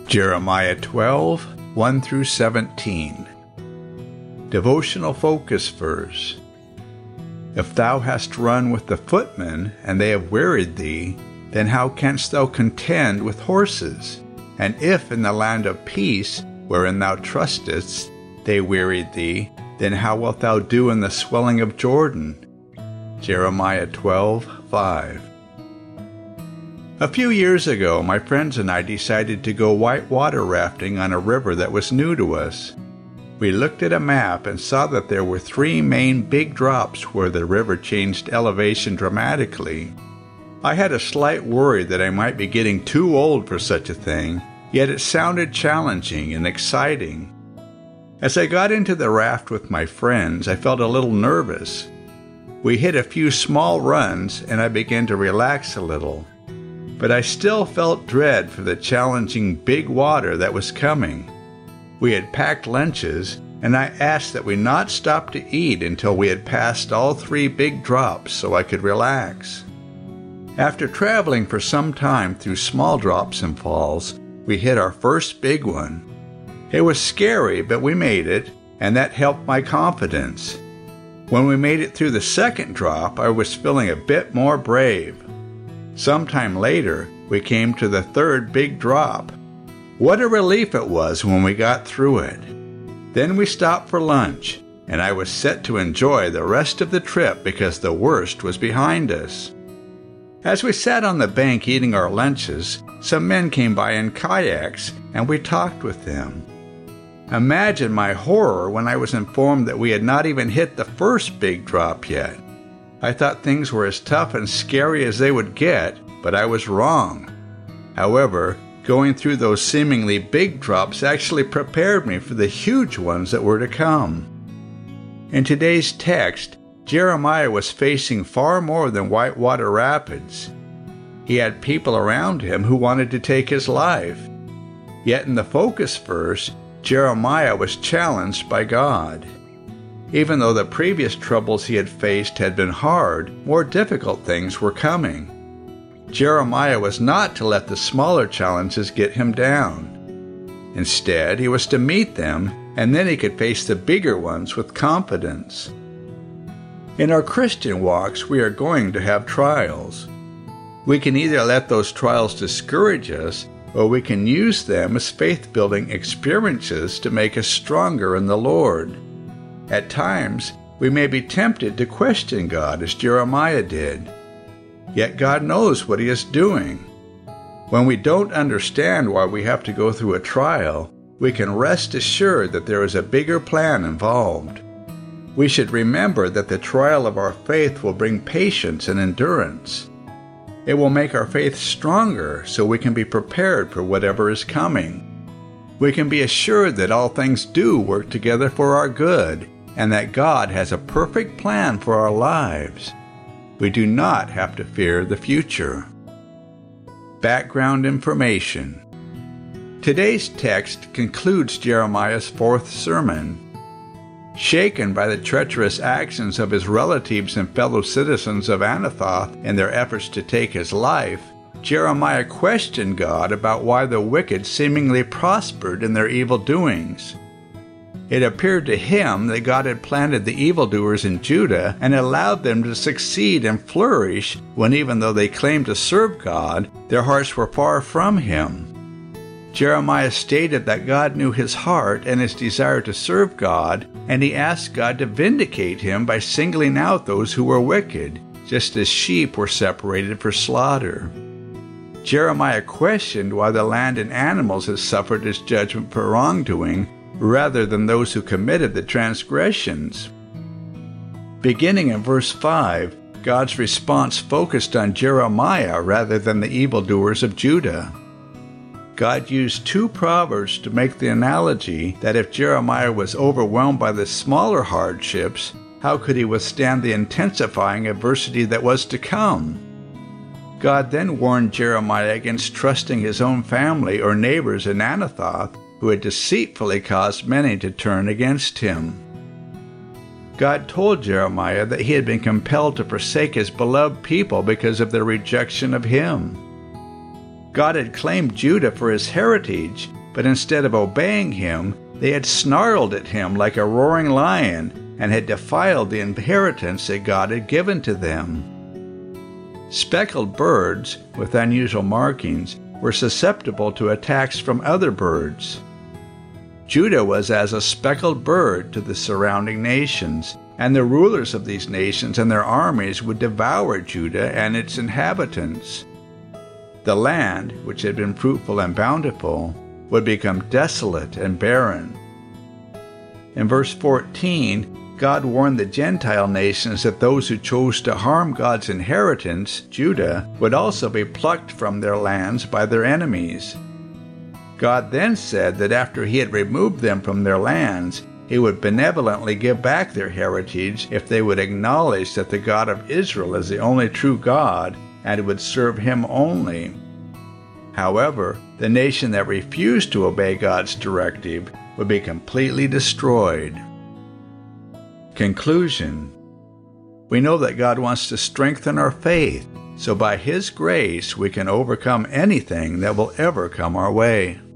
Jeremiah 12, 1 through 17. Devotional focus verse. If thou hast run with the footmen, and they have wearied thee, then how canst thou contend with horses? And if in the land of peace, wherein thou trustest, they wearied thee, then how wilt thou do in the swelling of Jordan? Jeremiah 12, 5. A few years ago, my friends and I decided to go whitewater rafting on a river that was new to us. We looked at a map and saw that there were 3 main big drops where the river changed elevation dramatically. I had a slight worry that I might be getting too old for such a thing, yet it sounded challenging and exciting. As I got into the raft with my friends, I felt a little nervous. We hit a few small runs and I began to relax a little. But I still felt dread for the challenging big water that was coming. We had packed lunches, and I asked that we not stop to eat until we had passed all 3 big drops so I could relax. After traveling for some time through small drops and falls, we hit our first big one. It was scary, but we made it, and that helped my confidence. When we made it through the second drop, I was feeling a bit more brave. Sometime later, we came to the 3rd big drop. What a relief it was when we got through it. Then we stopped for lunch, and I was set to enjoy the rest of the trip because the worst was behind us. As we sat on the bank eating our lunches, some men came by in kayaks, and we talked with them. Imagine my horror when I was informed that we had not even hit the first big drop yet. I thought things were as tough and scary as they would get, but I was wrong. However, going through those seemingly big drops actually prepared me for the huge ones that were to come. In today's text, Jeremiah was facing far more than whitewater rapids. He had people around him who wanted to take his life. Yet in the focus verse, Jeremiah was challenged by God. Even though the previous troubles he had faced had been hard, more difficult things were coming. Jeremiah was not to let the smaller challenges get him down. Instead, he was to meet them, and then he could face the bigger ones with confidence. In our Christian walks, we are going to have trials. We can either let those trials discourage us, or we can use them as faith-building experiences to make us stronger in the Lord. At times, we may be tempted to question God as Jeremiah did. Yet God knows what He is doing. When we don't understand why we have to go through a trial, we can rest assured that there is a bigger plan involved. We should remember that the trial of our faith will bring patience and endurance. It will make our faith stronger so we can be prepared for whatever is coming. We can be assured that all things do work together for our good, and that God has a perfect plan for our lives. We do not have to fear the future. Background information. Today's text concludes Jeremiah's 4th sermon. Shaken by the treacherous actions of his relatives and fellow citizens of Anathoth in their efforts to take his life, Jeremiah questioned God about why the wicked seemingly prospered in their evil doings. It appeared to him that God had planted the evildoers in Judah and allowed them to succeed and flourish when, even though they claimed to serve God, their hearts were far from Him. Jeremiah stated that God knew his heart and his desire to serve God, and he asked God to vindicate him by singling out those who were wicked, just as sheep were separated for slaughter. Jeremiah questioned why the land and animals had suffered his judgment for wrongdoing, rather than those who committed the transgressions. Beginning in verse 5, God's response focused on Jeremiah rather than the evildoers of Judah. God used 2 proverbs to make the analogy that if Jeremiah was overwhelmed by the smaller hardships, how could he withstand the intensifying adversity that was to come? God then warned Jeremiah against trusting his own family or neighbors in Anathoth, who had deceitfully caused many to turn against him. God told Jeremiah that he had been compelled to forsake his beloved people because of their rejection of him. God had claimed Judah for his heritage, but instead of obeying him, they had snarled at him like a roaring lion and had defiled the inheritance that God had given to them. Speckled birds with unusual markings were susceptible to attacks from other birds. Judah was as a speckled bird to the surrounding nations, and the rulers of these nations and their armies would devour Judah and its inhabitants. The land, which had been fruitful and bountiful, would become desolate and barren. In verse 14, God warned the Gentile nations that those who chose to harm God's inheritance, Judah, would also be plucked from their lands by their enemies. God then said that after he had removed them from their lands, he would benevolently give back their heritage if they would acknowledge that the God of Israel is the only true God and would serve him only. However, the nation that refused to obey God's directive would be completely destroyed. Conclusion. We know that God wants to strengthen our faith, so by his grace we can overcome anything that will ever come our way.